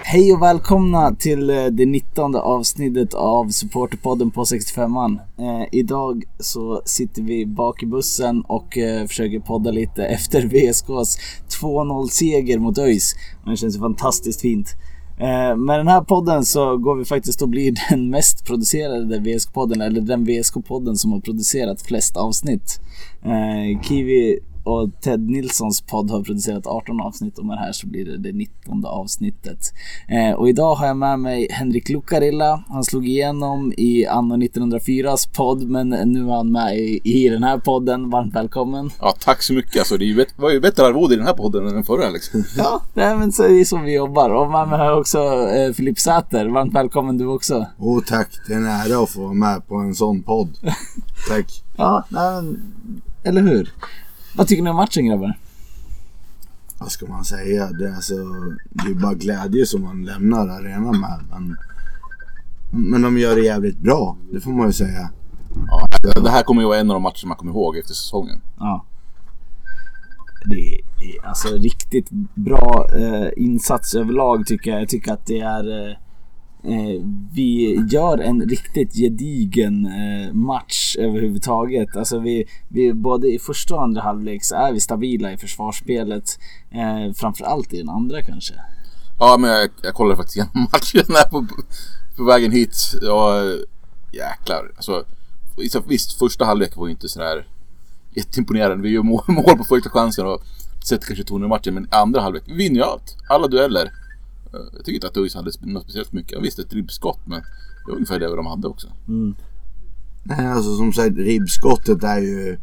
Hej och välkomna till det 19:e avsnittet av Supporterpodden på 65an. Idag så sitter vi bak i bussen och försöker podda lite efter VSKs 2-0-seger mot ÖIS. Det känns fantastiskt fint. Med den här podden så går vi faktiskt att bli den mest producerade VSK-podden, eller den VSK-podden som har producerat flest avsnitt. Kiwi och Ted Nilssons podd har producerat 18 avsnitt, och med det här så blir det 19:e avsnittet. Och idag har jag med mig Henrik Lucarilla. Han slog igenom i anno 1904s podd, men nu är han med i den här podden. Varmt välkommen. Ja, tack så mycket. Alltså, det var ju bättre arvode i den här podden än den förra, liksom. Ja, men så är det som vi jobbar. Och med mig har också Filip Säter. Varmt välkommen du också. Tack, det är en ära att få vara med på en sån podd. Tack. Ja, eller hur? Vad tycker ni om matchen, grabbar? Vad ska man säga? Det är bara glädje som man lämnar arenan med. Men de gör det jävligt bra, det får man ju säga. Ja, det här kommer ju vara en av de matcher man kommer ihåg efter säsongen. Ja. Det är alltså riktigt bra insats överlag, tycker jag. Jag tycker att det är... vi gör en riktigt gedigen match överhuvudtaget. Alltså vi både i första och andra halvlek så är vi stabila i försvarsspelet, framförallt i den andra kanske. Ja, men jag kollade faktiskt igenom matchen här på vägen hit. Ja, jäklar. Alltså, visst, första halvlek var ju inte sådär jätteimponerande. Vi gör mål på första chansen och sätter kanske tonen i matchen, men andra halvlek vinner ju allt. Alla dueller. Jag tycker inte att ÖIS hade något speciellt mycket. Visst, ett ribbskott, men det var ungefär det de hade också. Nej, alltså som sagt, ribbskottet är ju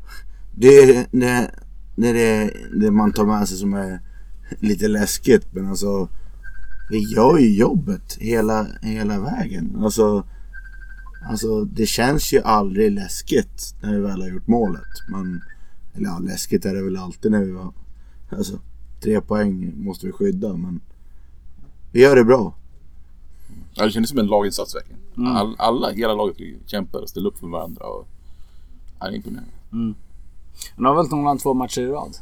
det man tar med sig som är lite läskigt. Men alltså, vi gör ju jobbet hela vägen. Alltså det känns ju aldrig läskigt när vi väl har gjort målet. Eller ja, läskigt är det väl alltid när vi var... Alltså, 3 poäng måste vi skydda, men vi gör det bra. Ja, det kändes som en laginsats verkligen. Hela laget kämpar och ställer upp för varandra, och det är imponerande. Men har väl någon 2 matcher i rad?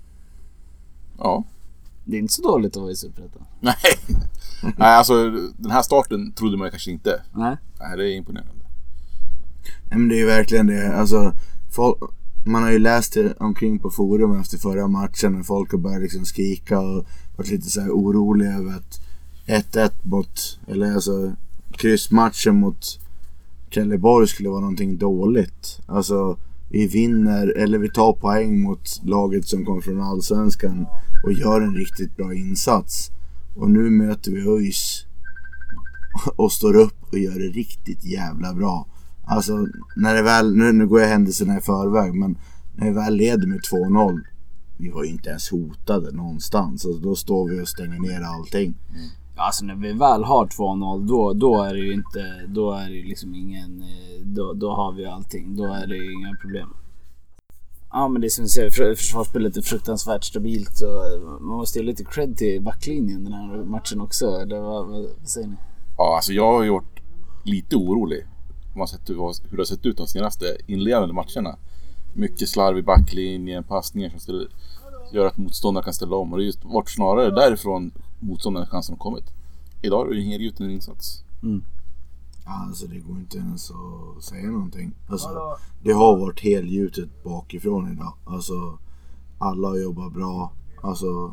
Ja. Det är inte så dåligt att vara i Superettan. Nej, alltså den här starten trodde man kanske inte. Nej, det är imponerande. Nej, men det är ju verkligen det. Alltså, man har ju läst det omkring på forum efter förra matchen, när folk har börjat liksom skrika och varit lite så här oroliga över att 1-1 mot, eller alltså kryssmatchen mot Trelleborg skulle vara någonting dåligt. Alltså, vi vinner, eller vi tar poäng mot laget som kommer från Allsvenskan och gör en riktigt bra insats. Och nu möter vi ÖIS och står upp och gör det riktigt jävla bra. Alltså, när det väl, nu går jag händelserna i förväg, men när vi väl leder med 2-0, vi var ju inte ens hotade någonstans. Alltså, då står vi och stänger ner allting. Alltså när vi väl har 2-0, då är det ju inte, då är det liksom ingen, då har vi allting, då är det ju inga problem. Ja, men det som säger, försvarsspelet är fruktansvärt stabilt, och man måste ge lite cred till backlinjen den här matchen också, eller vad säger ni? Ja, alltså jag har gjort lite orolig. Man har sett hur det har sett ut de senaste inledande matcherna. Mycket slarv i backlinjen, passningar som skulle göra att motståndare kan ställa om, och det är just varit snarare därifrån motståndarnas chanser har kommit. Idag är det ingen gjuten insats. Alltså det går inte ens att säga någonting. Alltså, det har varit helgjutet bakifrån idag. Alltså, alla har jobbat bra. Alltså,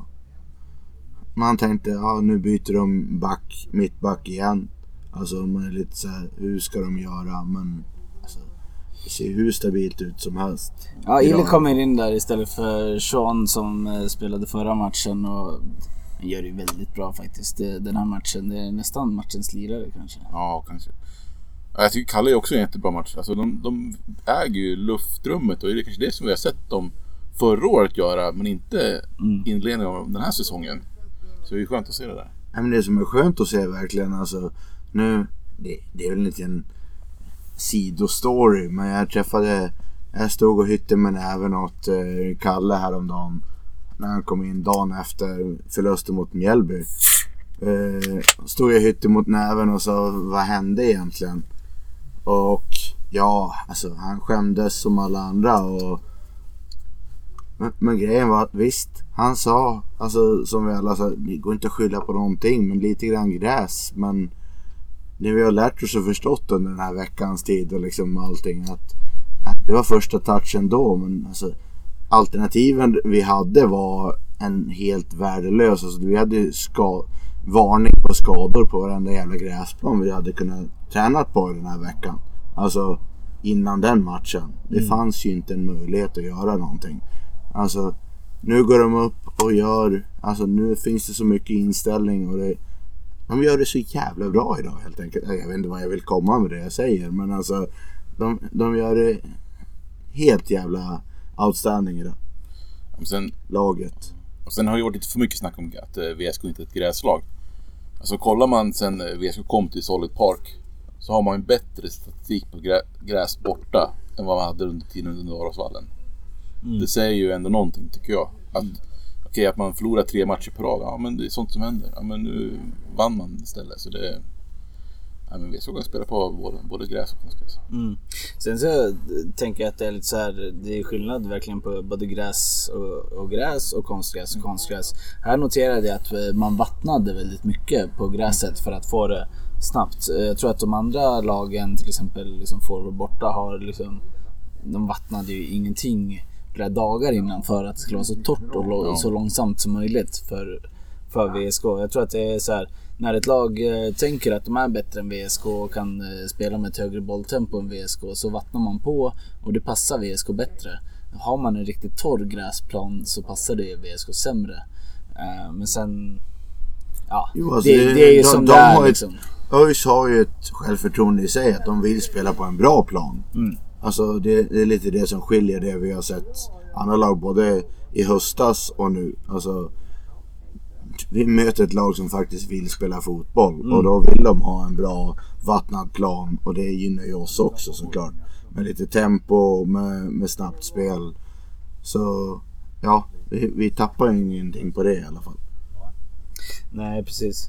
man tänkte, nu byter de mittback igen. Alltså man är lite så här, hur ska de göra? Men alltså, det ser hur stabilt ut som helst. Ja, Ille kommer in där istället för Sean som spelade förra matchen, och han gör det väldigt bra faktiskt den här matchen. Det är nästan matchens lirare kanske. Ja, kanske. Jag tycker Kalle är också en jättebra match. Alltså de äger ju luftrummet, och det är kanske det som vi har sett dem förra året göra, men inte inledningen av den här säsongen. Så det är skönt att se det där. Ja, men det som är skönt att se verkligen, alltså nu, det är väl inte en sidostory, men jag stod och hytte med näven åt Kalle häromdagen när han kom in dagen efter förlusten mot Mjällby. Stod jag hytte mot näven och sa, vad hände egentligen? Och ja, alltså han skämdes som alla andra, och Men grejen var att visst, han sa, alltså som vi alla sa, det går inte att skylla på någonting, men lite grann gräs. Men det vi har lärt oss och förstått under den här veckans tid och liksom allting, att det var första touchen då, men alltså alternativen vi hade var en helt värdelös. Alltså vi hade varning på skador på varenda jävla gräsplan vi hade kunnat träna på den här veckan. Alltså innan den matchen. Det fanns ju inte en möjlighet att göra någonting. Alltså nu går de upp och gör, alltså nu finns det så mycket inställning och de gör det så jävla bra idag helt enkelt. Jag vet inte vad jag vill komma med det jag säger, men alltså de gör det helt jävla outstanding idag. Laget. Och sen har det varit lite för mycket snack om att VSK inte är ett gräslag. Alltså kollar man sen VSK kom till Solid Park, så har man en bättre statistik på gräs borta än vad man hade under tiden under Norrosvallen. Det säger ju ändå någonting, tycker jag. Att man förlorar 3 matcher på rad, ja men det är sånt som händer. Ja men nu vann man istället, så det... Ja, men vi ska spela på både gräs och konstgräs. Sen så tänker jag att det är lite så här, det är skillnad verkligen på både gräs och gräs och konstgräs och konstgräs. Här noterade jag att man vattnade väldigt mycket på gräset för att få det snabbt. Jag tror att de andra lagen, till exempel liksom forward borta, har liksom, de vattnade ju ingenting flera dagar innan för att det skulle vara så torrt och så långsamt som möjligt för VSK. Jag tror att det är så här, när ett lag tänker att de är bättre än VSK och kan spela med ett högre bolltempo än VSK, så vattnar man på och det passar VSK bättre. Har man en riktigt torr gräsplan så passar det VSK sämre. Men sen alltså det är ju som det är liksom. ÖIS har ju ett självförtroende i sig att de vill spela på en bra plan. Alltså det är lite det som skiljer det vi har sett andra lag både i höstas och nu. Alltså vi möter ett lag som faktiskt vill spela fotboll och då vill de ha en bra vattnad plan, och det gynnar ju oss också såklart. Med lite tempo, med snabbt spel. Så ja, vi tappar ingenting på det i alla fall. Nej, precis.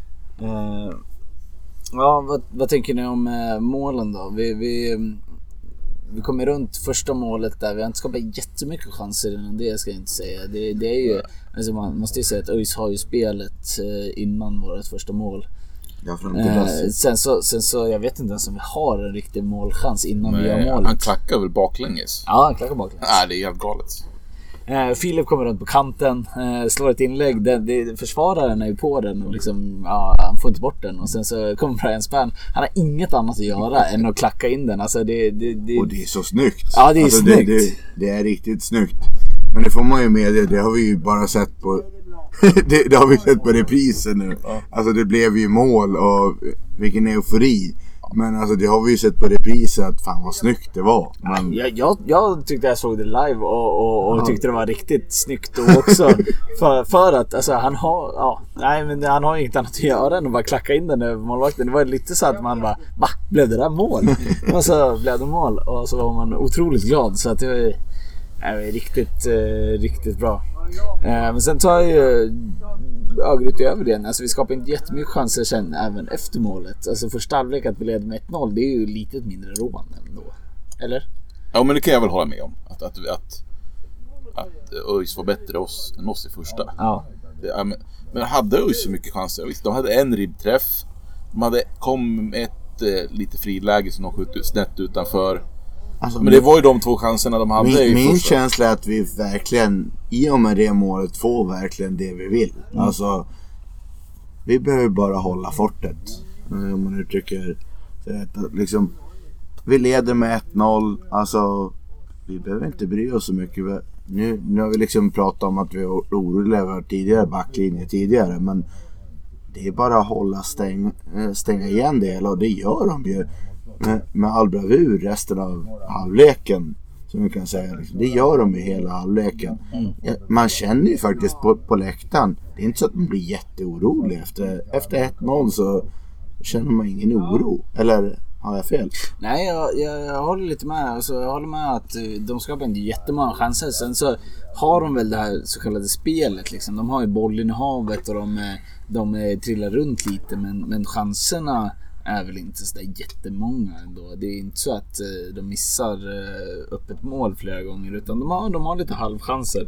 Vad tänker ni om målen då? Vi kommer runt första målet där vi har inte skapat jättemycket chanser innan det, ska jag inte säga. Det är ju, alltså man måste ju säga att ÖIS har ju spelet innan vårt första mål. Ja, sen så jag vet inte ens om vi har en riktig målchans innan vi gör målet. Han klackar väl baklänges? Ja, han klackar baklänges. Nej, det är helt galet. Filip kommer runt på kanten, slår ett inlägg, försvararen är ju på den och liksom, han får inte bort den, och sen så kommer Brian Spann, han har inget annat att göra än att klacka in den. Alltså och det är så snyggt. Ja, det är snyggt. Det är riktigt snyggt. Men det får man ju med, det har vi ju bara sett på det har vi sett på reprisen nu. Alltså det blev ju mål och vilken eufori. Men alltså det har vi ju sett på reprisen att fan vad snyggt det var. Men... Jag tyckte jag såg det live och tyckte det var riktigt snyggt då också. för att alltså, han har inget annat att göra än att bara klacka in den över målvakten. Det var lite så att man bara, blev det där mål? Och så blev det mål och så var man otroligt glad, så att det var riktigt bra. Men sen tar jag ju Örgryte över det. Alltså vi skapar inte jättemycket chanser sen även efter målet. Alltså första halvlek att vi leder med 1-0, det är ju lite mindre roande ändå. Eller? Ja, men det kan jag väl hålla med om. Att ÖIS var bättre än oss i första. Ja. Men hade ÖIS så mycket chanser? Visst, de hade en ribbträff. De kom ett lite friläge som de sköt ut snett utanför. Alltså, men det var ju de 2 chanserna de hade. Min känsla är att vi verkligen, i och med det målet, får verkligen det vi vill. Alltså, vi behöver bara hålla fortet. Om man uttrycker det. Liksom, vi leder med 1-0. Alltså, vi behöver inte bry oss så mycket. Nu har vi liksom pratat om att vi var oroliga över tidigare backlinje tidigare. Men det är bara att hålla stänga igen det. Och det gör de ju. Med all bravur resten av halvleken, som vi kan säga. Det gör de i hela halvleken. Man känner ju faktiskt på läktaren, det är inte så att man blir jätteorolig efter 1-0, så känner man ingen oro. Eller har jag fel? Nej, jag håller lite med. Alltså, jag håller med att de skapar inte jättemånga chanser. Sen så har de väl det här så kallade spelet liksom. De har ju bollen i havet och de trillar runt lite, men chanserna, är väl inte så där jättemånga ändå. Det är inte så att de missar öppet mål flera gånger, utan de har lite halvchanser.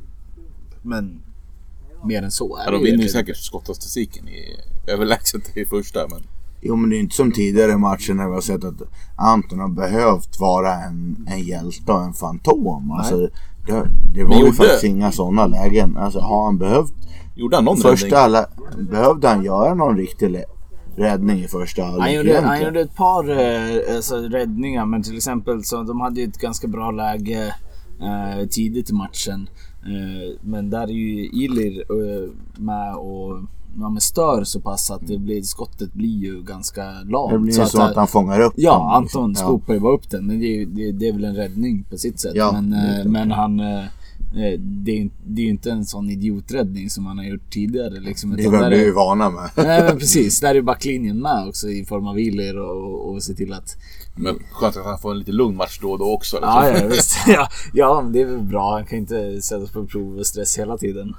Men mer än så är de vinner ju säkert skottstatistiken i överlägset i första, men jo, men det är inte som tidigare matcher när vi har sett att Anton har behövt vara en hjälte och en fantom. Alltså, det var ju faktiskt inga sådana lägen. Alltså, har han behövt gjorde han någon behövde han göra någon riktig räddning i första halvlek? Han gjorde ett par räddningar, men till exempel så de hade ju ett ganska bra läge tidigt i matchen. Men där är ju Ilir med och med stör så pass att skottet blir ju ganska lamt. Det blir så att han fångar upp den. Ja, Anton skopar ju bara upp den, men det är väl en räddning på sitt sätt. Ja, men han det är ju inte en sån idioträddning som han har gjort tidigare liksom, det var vi ju vana med. Nej, men precis, där är backlinjen med också i form av Ilir och se till att. Men skönt att han får en lite lugn match då och då också. Ja, visst. Ja, men det är väl bra. Han kan inte sättas på prov och stress hela tiden.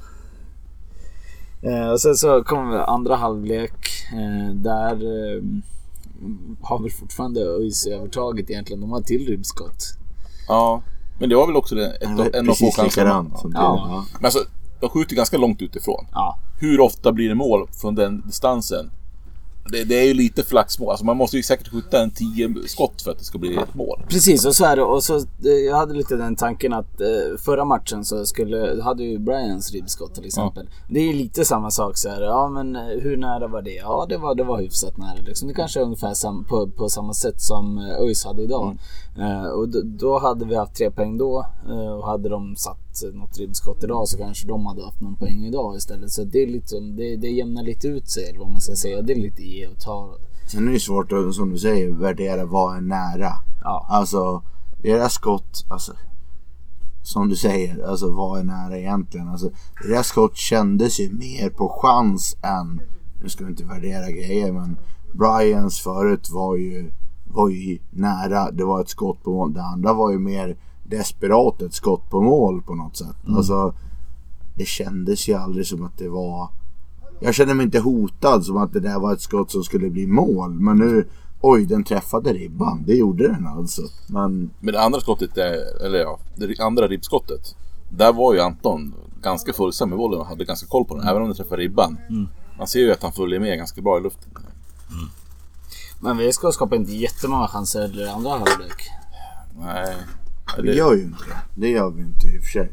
Och sen så kommer andra halvlek. Där har vi fortfarande ÖIS övertaget egentligen. De har till ribbskott. Ja, men det var väl också en av få chanser. Ja. Men alltså, de skjuter ganska långt utifrån. Ja. Hur ofta blir det mål från den distansen? Det är ju lite flaxmål. Alltså man måste ju säkert skjuta en 10 skott för att det ska bli ett mål. Precis, och så är det. Och så, jag hade lite den tanken att förra matchen så hade ju Brians ribbskott till exempel. Ja. Det är lite samma sak så här. Ja, men hur nära var det? Ja, det var hyfsat nära liksom. Det kanske är ungefär på samma sätt som ÖIS hade idag. Och då hade vi haft 3 poäng då, och hade de satt något ribbskott idag så kanske de hade haft någon poäng idag istället. Så det är liksom, det jämnar lite ut sig, eller vad man ska säga. Det är lite ge och ta. Sen är det svårt att, som du säger, värdera vad är nära. Ja. Alltså, deras skott, alltså, som du säger, alltså vad är nära egentligen? Alltså, deras skott kändes ju mer på chans än, nu ska vi inte värdera grejer, men Brians förut var ju nära, det var ett skott på mål. Det andra var ju mer desperat ett skott på mål på något sätt. Alltså, det kändes ju aldrig som att det var, jag kände mig inte hotad som att det där var ett skott som skulle bli mål. Men nu, den träffade ribban. Det gjorde den alltså. Men det andra skottet, det andra ribbskottet, där var ju Anton ganska följsam med bollen och hade ganska koll på den, även om det träffade ribban. Man ser ju att han följer med ganska bra i luften. Men vi ska skapa inte jättemånga chanser i andra halvlek. Nej. Det gör ju inte det. Det gör vi inte i och för sig.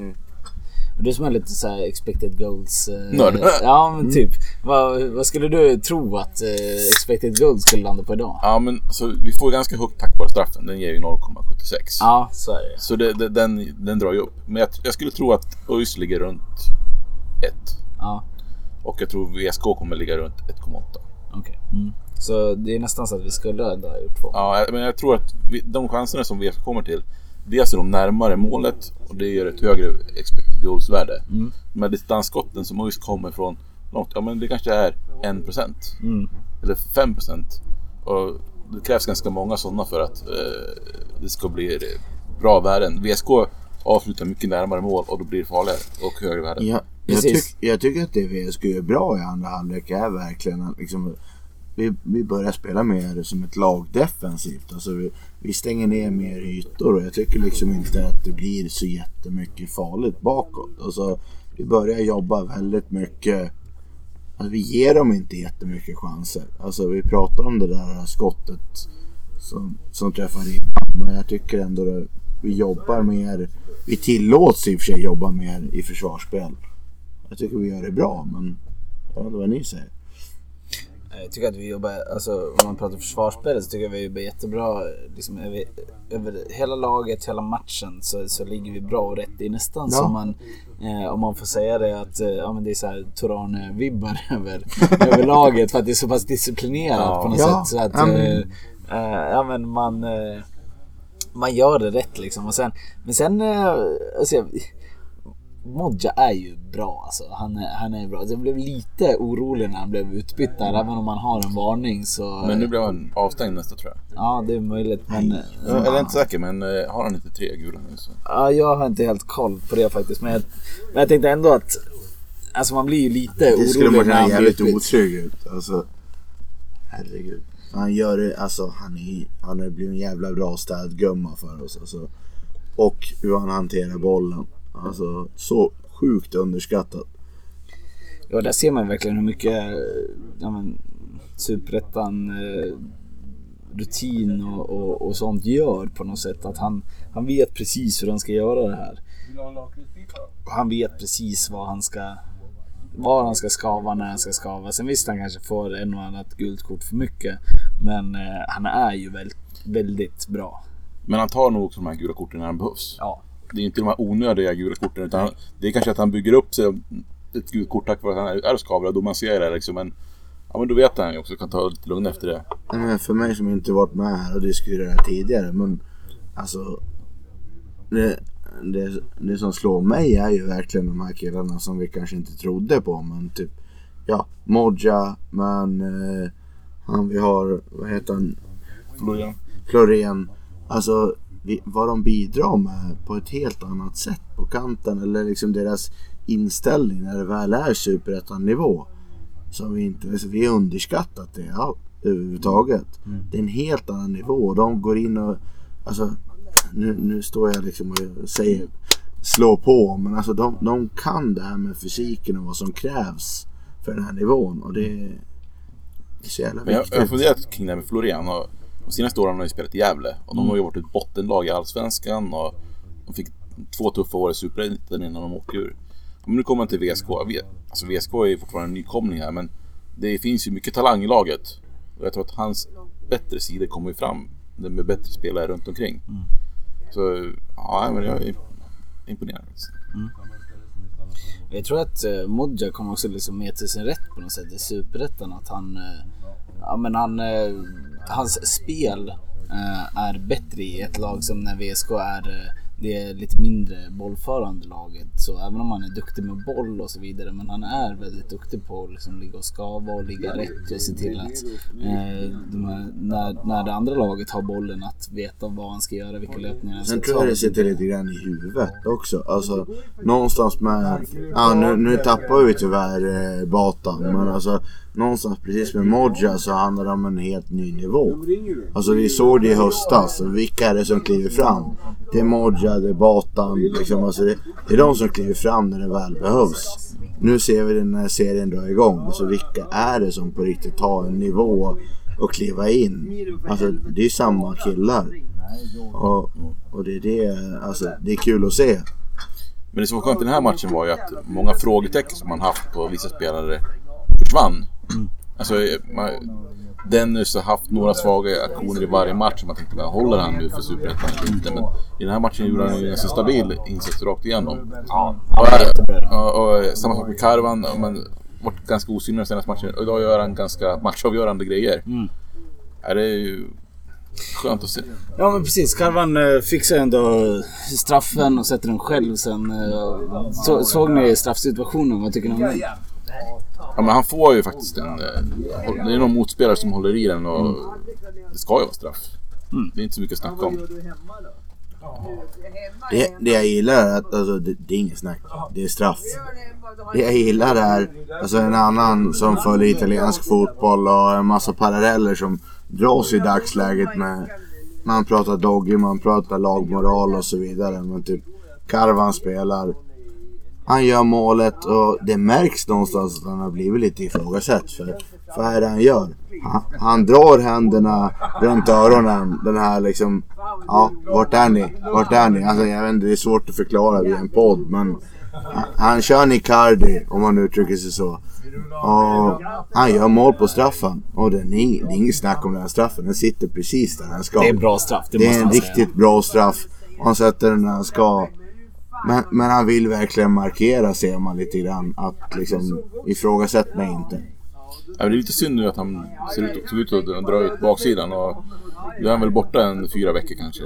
Du som är lite så här expected goals. Ja, men typ. Vad skulle du tro att expected goals skulle landa på idag? Ja, men så vi får ganska högt tack vare straffen. Den ger ju 0,76. Ja, så är det. Så den drar ju upp. Men jag skulle tro att ÖIS ligger runt 1. Ja. Och jag tror VSK kommer ligga runt 1,8. Okej. Så det är nästan så att vi skulle ändå ha gjort 2. Ja, men jag tror att de chanserna som VSK kommer till, dels är de närmare målet och det gör ett högre expected goals-värde. Men distansskotten som ÖIS kommer från långt, ja men det kanske är 1%. Eller 5%. Och det krävs ganska många sådana för att det ska bli bra värden. VSK avslutar mycket närmare mål och då blir det farligare och högre värden. Ja, jag tycker att det VSK är bra i andra halvlek är verkligen att liksom, vi börjar spela mer som ett lag defensivt. Alltså vi stänger ner mer ytor och jag tycker liksom inte att det blir så jättemycket farligt bakåt. Alltså vi börjar jobba väldigt mycket. Alltså, vi ger dem inte jättemycket chanser. Alltså vi pratar om det där skottet som träffar ribban, men jag tycker ändå att vi jobbar mer. Vi tillåts i och för sig jobba mer i försvarsspel. Jag tycker vi gör det bra, men jag vet inte vad ni säger. Jag tycker att vi jobbar, alltså om man pratar försvarsspel så tycker jag vi jobbar jättebra liksom, över hela laget, hela matchen så ligger vi bra och rätt i nästan som man, om man får säga det att men det är så här Torane-vibbar över laget för att det är så pass disciplinerat på något sätt så att men man gör det rätt liksom och sen alltså Modja är ju bra alltså. Han är bra. Jag blev lite orolig när han blev utbytt där, även om man har en varning så. Men nu blev han avstängd nästa tror jag. Ja, det är möjligt men jag är inte säker, men har han inte 3 gula nu så. Ja, jag har inte helt koll på det faktiskt, men jag tänkte ändå att alltså man blir ju lite orolig. Det skulle man känna jävligt otrygg ut. Alltså herregud. Han gör det, alltså han har blivit en jävla bra städgumma för oss alltså. Och hur han hanterar bollen. Alltså så sjukt underskattat. Ja, där ser man verkligen hur mycket Superettan rutin och sånt gör på något sätt. Att han vet precis hur han ska göra det här. Han vet precis var han ska skava, när han ska skava. Sen visst han kanske får en och annat guldkort för mycket. Men han är ju väldigt bra. Men han tar nog också de här gula korten när han behövs. Ja. Det är inte de här onödiga gula korten, utan det är kanske att han bygger upp sig ett gult kort tack vare att han är skavlad och då man ser det liksom. Men då vet han ju också kan ta lite lugn efter det. Men för mig som inte varit med här och diskuterat det här tidigare, men alltså det som slår mig är ju verkligen de här killarna som vi kanske inte trodde på, men typ Modja, men han vi har, vad heter han? Florén. Alltså vad de bidrar med på ett helt annat sätt på kanten, eller liksom deras inställning när det väl är Superettan-nivå, som vi har underskattat det överhuvudtaget. Det är en helt annan nivå. De går in och alltså nu står jag liksom och säger slå på, men alltså de kan det här med fysiken och vad som krävs för den här nivån, och det är så jävla viktigt. Jag har funderat kring det med Florén, och de senaste åren har de spelat i Gävle och de har ju varit ett bottenlag i Allsvenskan och de fick 2 tuffa år i Superettan innan de åkte ur. Men nu kommer de till VSK. Alltså VSK är fortfarande en nykomling här, men det finns ju mycket talang i laget. Och jag tror att hans bättre sidor kommer ju fram med bättre spelare runt omkring. Så ja, men jag är imponerad. Jag tror att Modja kommer också liksom med till sin rätt på något sätt i Superettan, att hans spel är bättre i ett lag som när VSK är det lite mindre bollförande laget. Så även om han är duktig med boll och så vidare, men han är väldigt duktig på att liksom ligga och skava och ligga rätt och se till att när det andra laget har bollen, att veta vad han ska göra, vilka löpningar han ska ta. Sen tror jag det sitter lite grann i huvudet också. Alltså någonstans med nu tappar vi tyvärr Batan, men alltså någonstans precis med Modja så handlar det om en helt ny nivå. Alltså vi såg det i höstas, vilka är det som kliver fram? Det är Modja, det är Batan liksom, alltså det är de som kliver fram när det väl behövs. Nu ser vi den här serien dra igång, alltså vilka är det som på riktigt tar en nivå och kliva in? Alltså det är samma killar. Och det är alltså det är kul att se. Men det som var skönt i den här matchen var ju att många frågetecken som man haft på vissa spelare försvann. Alltså Dennis har haft några svaga aktioner i varje match, man tänkte, håller han nu för Superettan eller inte? Men i den här matchen gjorde han ju en så stabil insats rakt igenom. Och samma sak med Karvan, men varit ganska osynlig den senaste matchen, och idag gör han ganska matchavgörande grejer. Det är ju skönt att se. Ja, men precis, Karvan fixar ändå straffen och sätter den själv sen. Såg ni straffsituationen, vad tycker ni om det? Ja, men han får ju faktiskt det är någon motspelare som håller i den, och det ska ju vara straff. Det är inte så mycket att snacka om. Det jag gillar är att alltså, det är inget snack, det är straff. Det jag gillar är alltså en annan som följer italiensk fotboll och en massa paralleller som dras i dagsläget med, man pratar doggy, man pratar lagmoral och så vidare, men typ Karvan spelar, han gör målet och det märks någonstans att han har blivit lite ifrågasatt för vad är det han gör? Han drar händerna runt öronen, den här liksom, vart är ni? Alltså jag vet inte, det är svårt att förklara via en podd, men han kör Nicardi, om man uttrycker sig så. Och han gör mål på straffen, och det är inget snack om den här straffen, den sitter precis där den ska. Det är en bra straff, det är en riktigt bra straff. Han sätter den där han ska. Men han vill verkligen markera, ser man lite grann, att liksom ifrågasätt mig inte. Ja, det är lite synd nu att han ser ut att dra ut baksidan, och då är han väl borta en 4 veckor kanske.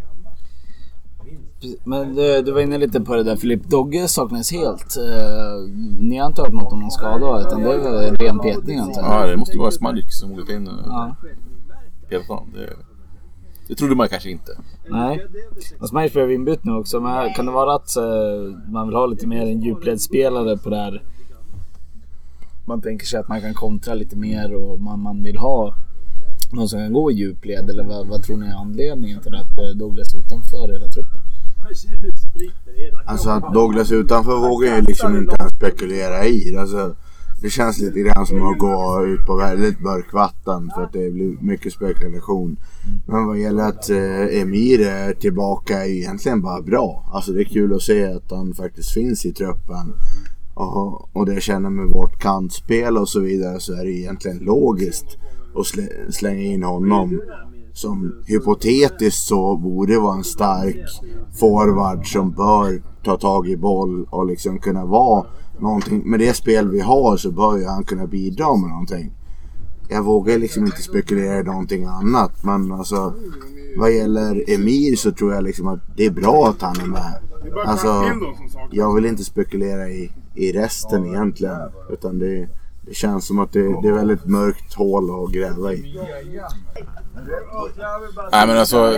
Men du var inne lite på det där, Filip Dogge saknas helt. Ni har inte hört något om någon skada, utan det är väl en ren petning antar jag. Ja, det måste ju vara Smadrik som gått in helt honom. Det trodde man kanske inte. Nej, och Smadrik blev inbytt nu också. Men kan det vara att man vill ha lite mer en djupledsspelare på där? Man tänker sig att man kan kontra lite mer, och man vill ha någon som kan gå i djupled, eller vad tror ni är anledningen till att Douglas utanför hela truppen? Alltså att Douglas utanför vågar ju liksom inte ens spekulera i. Alltså, det känns lite grann som att gå ut på väldigt mörk vatten för att det blir mycket spekulation. Men vad gäller att Emir är tillbaka är ju egentligen bara bra. Alltså det är kul att se att han faktiskt finns i truppen. Och det jag känner med vårt kantspel och så vidare, så är det egentligen logiskt att slänga in honom. Som hypotetiskt så borde vara en stark forward som bör ta tag i boll och liksom kunna vara någonting. Med det spel vi har så bör ju han kunna bidra med någonting. Jag vågar liksom inte spekulera i någonting annat, men alltså vad gäller Emir så tror jag liksom att det är bra att han är med. Alltså jag vill inte spekulera i resten egentligen, utan det känns som att det är väldigt mörkt hål att gräva i. Nej men alltså,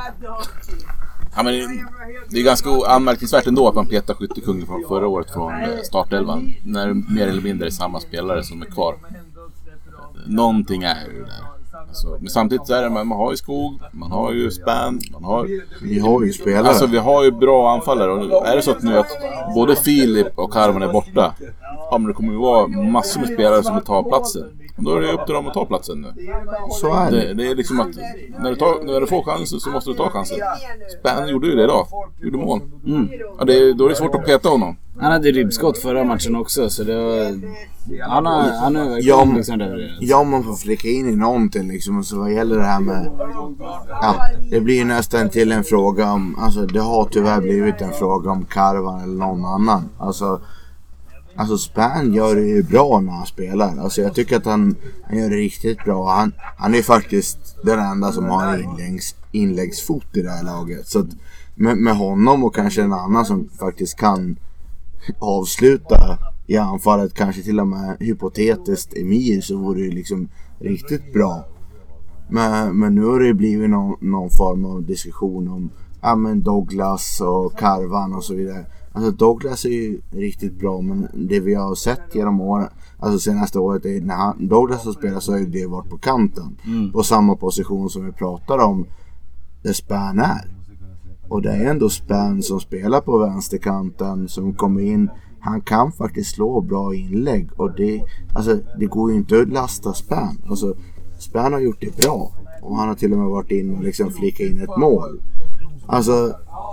ja, men det är ganska anmärkningsvärt ändå att man petar skyttekungen från förra året från startelvan när mer eller mindre är samma spelare som är kvar. Någonting är ju där. Alltså, men samtidigt så är det, man har ju Skog, man har ju Span, vi har ju spelare. Alltså vi har ju bra anfallare, och är det så att nu att både Filip och Karvan är borta, ja, men det kommer ju vara massor med spelare som vill ta platsen. Och då är det upp till dem att ta platsen nu. Så är det. Det är liksom att när du får chansen så måste du ta chansen. Span gjorde ju det idag. Gjorde mål. Ja, då är det svårt att peta honom. Han hade ribbskott förra matchen också, så det var... Han är verkligen liksom där. Ja, man får flicka in i någonting liksom. Och så vad gäller det här med... Ja, det blir nästan till en fråga om... Alltså det har tyvärr blivit en fråga om Karvan eller någon annan. Alltså Span gör det ju bra när han spelar. Alltså jag tycker att han gör det riktigt bra. Han är faktiskt den enda som har inläggsfot i det här laget. Så att med honom och kanske en annan som faktiskt kan avsluta i anfallet, kanske till och med hypotetiskt Emir, så vore det liksom riktigt bra. Men nu har det blivit någon form av diskussion om men Douglas och Karvan och så vidare. Alltså Douglas är ju riktigt bra, men det vi har sett genom åren, alltså senaste året, är när Douglas har spelat så har ju det varit på kanten. På samma position som vi pratar om där Span är. Och det är ändå Span som spelar på vänsterkanten som kommer in. Han kan faktiskt slå bra inlägg, och det går ju inte att lasta Span. Alltså Span har gjort det bra, och han har till och med varit in och liksom flika in ett mål. Alltså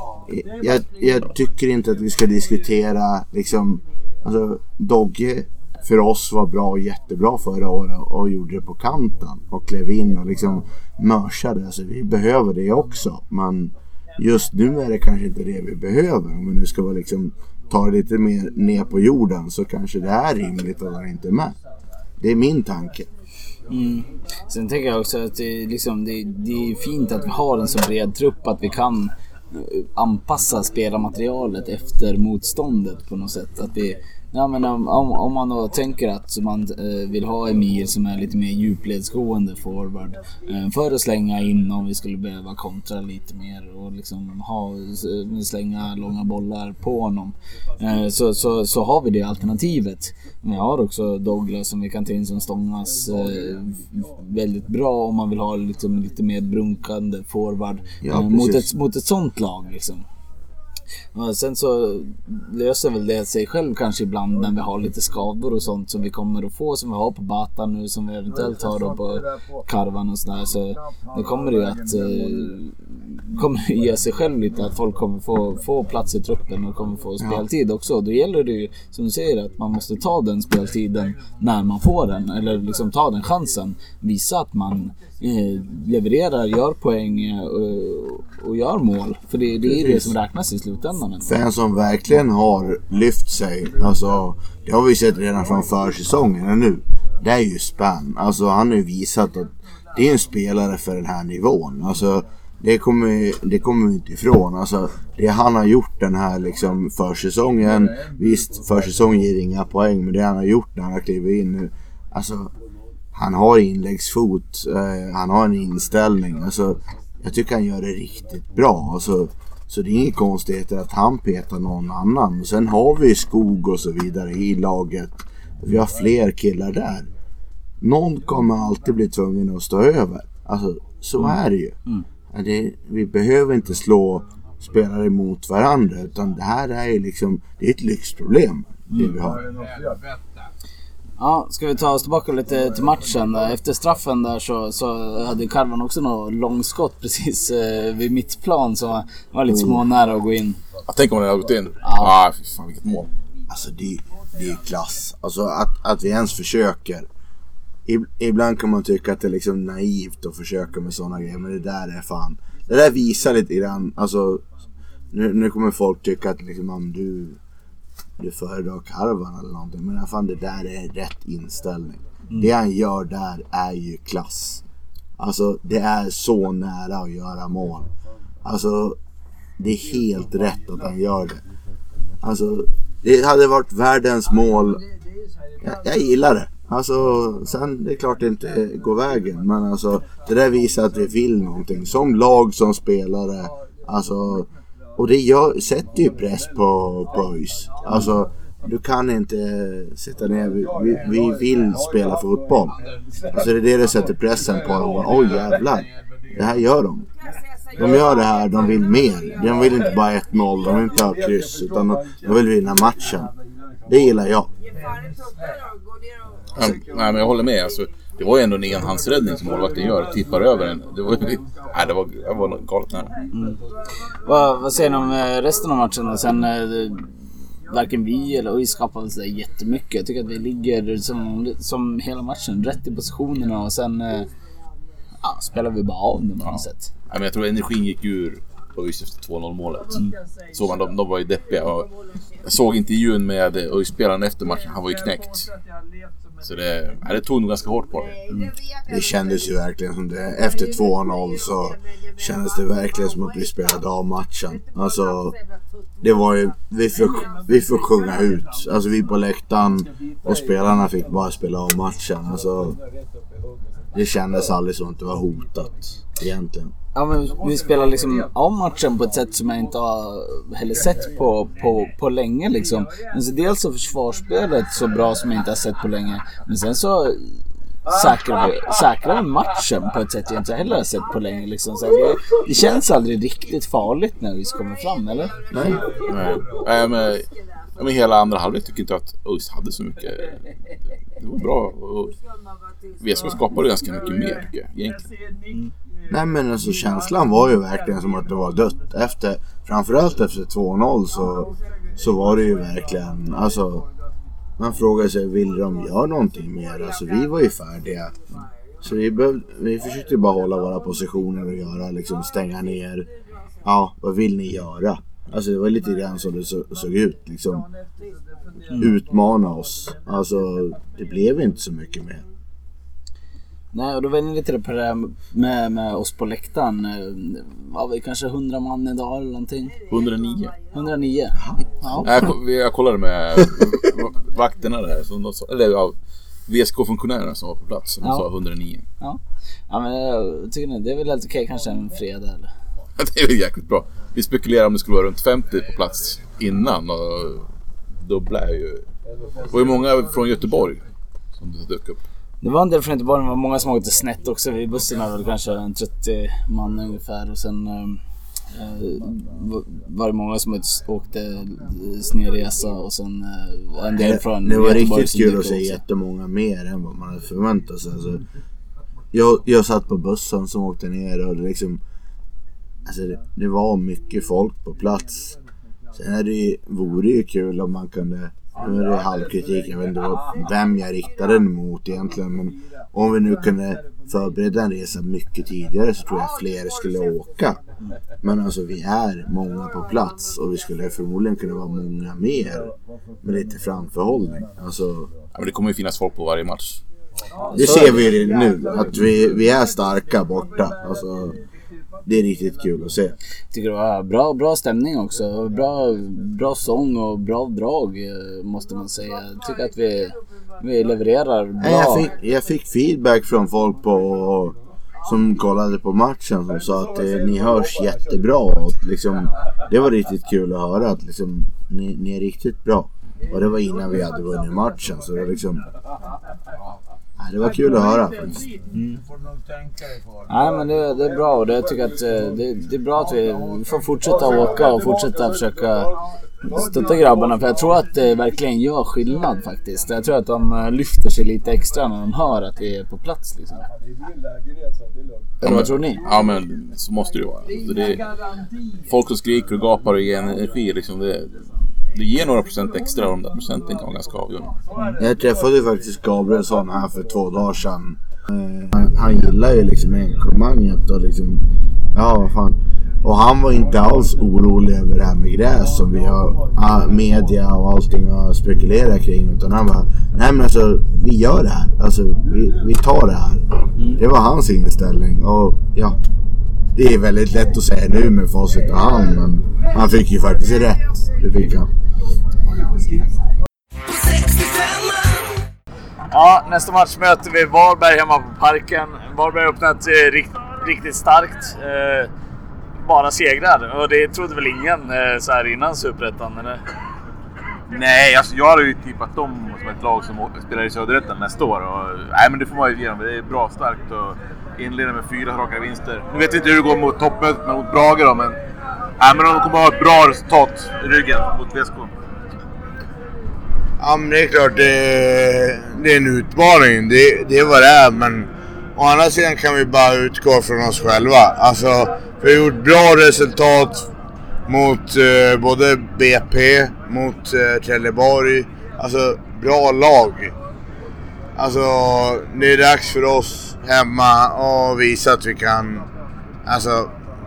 jag tycker inte att vi ska diskutera liksom, alltså Dogge för oss var bra, jättebra förra året och gjorde det på kanten och klev in och liksom mörsade. Alltså vi behöver det också, men just nu är det kanske inte det vi behöver. Om vi nu ska vara liksom ta det lite mer ner på jorden, så kanske det är rimligt att vara inte med. Det är min tanke. Sen tänker jag också att det är fint att vi har en så bred trupp att vi kan anpassa spelarmaterialet efter motståndet på något sätt. Att vi, om man då tänker att man vill ha Emir som är lite mer djupledsgående forward för att slänga in om vi skulle behöva kontra lite mer och liksom slänga långa bollar på honom, så har vi det alternativet. Men jag har också Douglas som vi kan ta in som stångas väldigt bra om man vill ha lite mer brunkande forward mot ett sånt lag liksom. Och sen så löser väl det sig själv kanske ibland när vi har lite skador och sånt som vi kommer att få, som vi har på Batan nu, som vi eventuellt har då på Karvan och sådär. Så det kommer ju att ge sig själv lite att folk kommer få plats i truppen och kommer få speltid också. Då gäller det ju, som du säger, att man måste ta den speltiden när man får den, eller liksom ta den chansen, visa att man levererar, gör poäng och gör mål, för det är det som räknas i slutändan. För som verkligen har lyft sig, alltså det har vi sett redan från försäsongen nu, det är ju Span. Alltså han har ju visat att det är en spelare för den här nivån. Alltså det kommer vi inte ifrån. Alltså det han har gjort den här liksom försäsongen, visst försäsongen ger inga poäng, men det han har gjort när han har klivit in nu, alltså han har inläggsfot, han har en inställning, alltså jag tycker han gör det riktigt bra. Alltså, så det är inget konstigt att han petar någon annan. Och sen har vi Skog och så vidare i laget. Vi har fler killar där. Någon kommer alltid bli tvungen att stå över. Alltså så är det ju. Vi behöver inte slå spelare mot varandra, utan det här är ju liksom, det är ett lyxproblem det vi har. Ja, ska vi ta oss tillbaka lite till matchen. Efter straffen där så hade Karvan också något långskott precis vid mittplan, så var lite små nära att gå in. Jag tänker om den hade gått in. Ja, fy fan vilket mål. Alltså det är ju klass. Alltså att vi ens försöker. Ibland kan man tycka att det är liksom naivt att försöka med sådana grejer, men det där är fan. Det där visar lite grann, alltså nu kommer folk tycka att liksom, du föredrar Karvan eller någonting, men fan det där är rätt inställning. Det han gör där är ju klass. Alltså det är så nära att göra mål. Alltså det är helt rätt att han gör det. Alltså det hade varit världens mål. Jag gillar det. Alltså sen det är klart det inte går vägen, men alltså det där visar att vi vill någonting som lag, som spelare. Alltså, och det sätter ju press på ÖIS. Alltså du kan inte sitta ner. Vi vill spela fotboll. Alltså det är det sätter pressen på dem. Oj jävlar, det här gör de. De gör det här, de vill mer. De vill inte bara 1-0, de vill inte ha kryss, utan de vill vinna matchen. Det gillar jag. Nej, men jag håller med. Alltså, det var ju ändå en enhandsräddning som målvakten gör. Tippar över den. Det var galet nära. Vad säger ni om resten av matchen? Och sen varken vi eller ÖIS skapade så jättemycket. Jag tycker att vi ligger som hela matchen rätt i positionerna, och sen spelar vi bara av dem på något sätt. Nej, men jag tror energin gick ur ÖIS efter 2-0 målet. Så man, de var ju deppiga. Och jag såg intervjun med ÖIS-spelaren efter matchen. Han var ju knäckt. Så det tog nog ganska hårt på det. Det kändes ju verkligen som det. Efter 2-0 så kändes det verkligen som att vi spelade av matchen. Alltså det var ju, vi får sjunga ut. Alltså vi på läktaren och spelarna fick bara spela av matchen. Alltså det kändes aldrig som att det var hotat egentligen. Ja, men vi spelar liksom av matchen på ett sätt som jag inte har heller sett på länge liksom. Men så dels så försvarsspelet så bra som jag inte har sett på länge. Men sen så säkrar vi matchen på ett sätt jag inte heller har sett på länge liksom. Så det känns aldrig riktigt farligt när vi kommer fram, eller? Nej. Men hela andra halvlek tycker inte att ÖIS hade så mycket. Det var bra. Och VSK skapade ganska mycket mer tycker jag, egentligen. Nej, men alltså känslan var ju verkligen som att det var dött. Framförallt efter 2-0 så var det ju verkligen, alltså man frågar sig, vill de göra någonting mer? Alltså vi var ju färdiga. Så vi försökte bara hålla våra positioner och göra, liksom stänga ner. Ja, vad vill ni göra? Alltså det var lite grann som det såg ut liksom. Utmana oss. Alltså det blev inte så mycket mer. Nej, och då var ni lite på det med oss på läktaren. Var vi kanske 100 man idag eller någonting? 109. 109? Ja. Jag kollade med vakterna där. Eller VSK-funktionärerna som var på plats. De sa 109. Ja, men jag tycker det är väl helt okej, kanske en fredag eller? Det är väl jäkligt bra. Vi spekulerar om det skulle vara runt 50 på plats innan. Och dubbla är ju... Det var ju många från Göteborg som dök upp. Det var en del från Göteborg, det var många som åkte snett också. Vid bussen var väl kanske en 30 man ungefär. Och sen var det många som åkte snedresa. Och sen en del från det var Göteborg. Riktigt kul att se jättemånga mer än vad man hade förväntat sig. Alltså, jag satt på bussen som åkte ner och liksom, alltså det var mycket folk på plats. Sen vore det ju kul om man kunde... Nu är det halvkritik, jag vet inte vem jag riktade den mot egentligen, men om vi nu kunde förbereda en resa mycket tidigare så tror jag fler skulle åka. Men alltså vi är många på plats och vi skulle förmodligen kunna vara många mer med lite framförhållning. Alltså, ja, men det kommer ju finnas folk på varje match. Det ser vi nu, att vi är starka borta. Alltså, det är riktigt kul att se. Jag tycker det var bra stämning också. Bra sång och bra drag, måste man säga. Jag tycker att vi levererar bra. Jag fick feedback från folk som kollade på matchen som sa att ni hörs jättebra. Och liksom, det var riktigt kul att höra att liksom, ni är riktigt bra. Och det var innan vi hade vunnit matchen. Så det liksom... Det var kul att höra faktiskt. Nej, men det är bra, och jag tycker att det är bra att vi får fortsätta åka och fortsätta försöka stötta grabbarna, för jag tror att det verkligen gör skillnad faktiskt. Jag tror att de lyfter sig lite extra när de hör att vi är på plats liksom. Vad tror ni? Ja, men så måste det ju vara. Alltså, det är folk som skriker och gapar och ger energi liksom, det ger några procent extra, och de där procenten kan vara ganska avgörande. Jag träffade faktiskt Gabrielsson här för 2 dagar sedan. Han gillar ju liksom engagemanget och liksom, ja vad fan. Och han var inte alls orolig över det här med gräs som vi har, media och allting har spekulerat kring, utan han bara, nej men alltså vi gör det här, alltså vi tar det här. Det var hans inställning, och ja, det är väldigt lätt att säga nu med facit i hand, men han fick ju faktiskt rätt, det fick han. Ja, nästa match möter vi Varberg hemma på Parken. Varberg har öppnat riktigt starkt. Bara segrar, och det trodde väl ingen så här innan Superettan, eller? Nej, alltså jag hade ju tippat dem som ett lag som spelar i Söderettan nästa år. Och, nej, men det får man ju ge dem. Det är bra starkt och inleda med 4 raka vinster. Nu vet vi inte hur det går mot toppmötet mot Brage då, men de kommer att ha ett bra resultat i ryggen mot VSK. Ja, men det är klart det är en utmaning, det är vad det är, men å andra sidan kan vi bara utgå från oss själva. Alltså, vi har gjort bra resultat mot både BP, mot Trelleborg, alltså bra lag. Alltså, det är dags för oss hemma och visa att vi kan, alltså,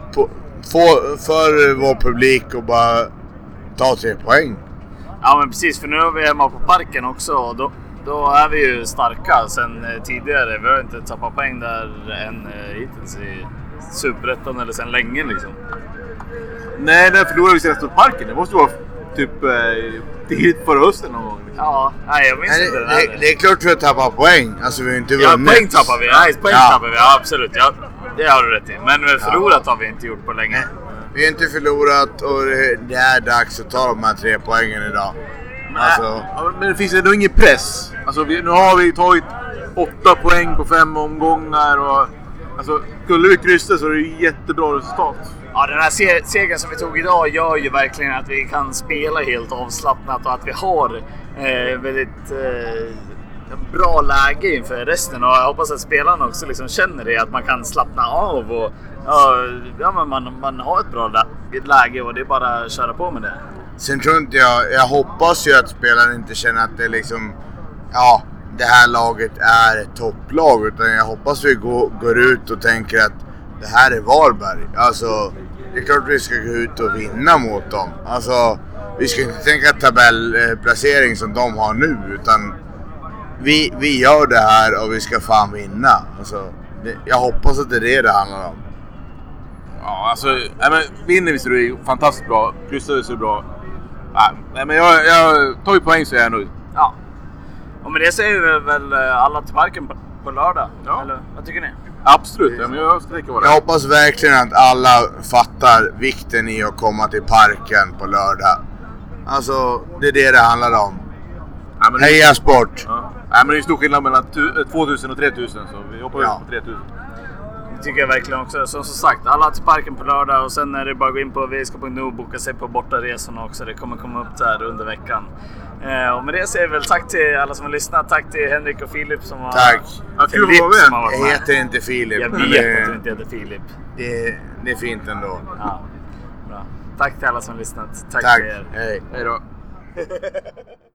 för vår publik och bara ta 3 poäng. Ja, men precis, för nu är vi hemma på Parken också, och då är vi ju starka sen tidigare. Vi har inte tappat poäng där än hittills i Superettan eller sen länge liksom. Nej, där förlorade vi senast mot Parken. Det måste vara typ tidigt förra hösten någon gång. Liksom. Ja, nej jag minns inte det. Det är klart att vi har tappat poäng. Alltså vi har inte vunnit. Ja, poäng tappar vi. Nej, poäng tappar vi. Ja, absolut. Ja, det har du rätt i. Men förlorat har vi inte gjort på länge. Vi har inte förlorat, och det är dags att ta de här 3 poängen idag. Alltså. Ja, men det finns ändå ingen press. Alltså, nu har vi tagit 8 poäng på 5 omgångar. Och, alltså, skulle vi kryssa så är det jättebra resultat. Ja, den här segern som vi tog idag gör ju verkligen att vi kan spela helt avslappnat, och att vi har väldigt bra läge inför resten. Och jag hoppas att spelarna också liksom känner det, att man kan slappna av och men man har ett bra läge, och det är bara att köra på med det. Sen tror inte jag hoppas ju att spelarna inte känner att det liksom, ja, det här laget är ett topplag, utan jag hoppas vi går ut och tänker att det här är Varberg. Alltså, det är klart vi ska gå ut och vinna mot dem. Alltså, vi ska inte tänka tabellplacering som de har nu, utan vi gör det här och vi ska fan vinna. Alltså, jag hoppas att det är det handlar om. Ja, alltså, vinner vi så är det fantastiskt bra. Kryssar vi så är det bra. Nej, men jag tar ju poäng så är jag nöjd. Ja. Och med det säger vi väl alla till Parken på lördag. Ja. Eller vad tycker ni? Absolut, ja, men jag ska tänka på det. Jag hoppas verkligen att alla fattar vikten i att komma till Parken på lördag. Alltså, det är det handlar om. Ja, men Heja sport! Ja. Ja, men det är stor skillnad mellan 2000 och 3000, så vi hoppar ut på 3000. Det tycker jag verkligen också. Som sagt, alla till Parken på lördag, och sen är det bara att gå in på vsk.nu och boka sig på bortaresorna också. Det kommer komma upp där under veckan. Och med det säger jag väl tack till alla som har lyssnat. Tack till Henrik och Filip som har... Tack! Ja, kul att vara med. Jag heter inte Filip. Jag vet att du inte heter Filip. Det är fint ändå. Ja, bra. Tack till alla som har lyssnat. Tack Tack. till er. Hej. Hej då.